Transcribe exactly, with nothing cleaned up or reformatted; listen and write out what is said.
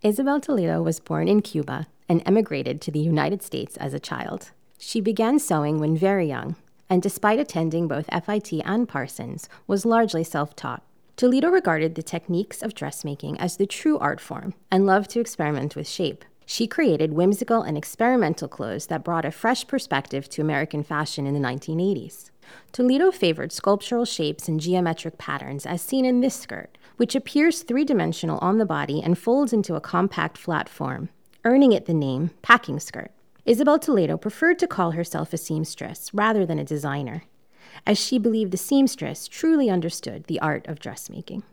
Isabel Toledo was born in Cuba and emigrated to the United States as a child. She began sewing when very young, and despite attending both F I T and Parsons, was largely self-taught. Toledo regarded the techniques of dressmaking as the true art form and loved to experiment with shape. She created whimsical and experimental clothes that brought a fresh perspective to American fashion in the nineteen eighties. Toledo favored sculptural shapes and geometric patterns as seen in this skirt, which appears three-dimensional on the body and folds into a compact flat form, earning it the name packing skirt. Isabel Toledo preferred to call herself a seamstress rather than a designer, as she believed the seamstress truly understood the art of dressmaking.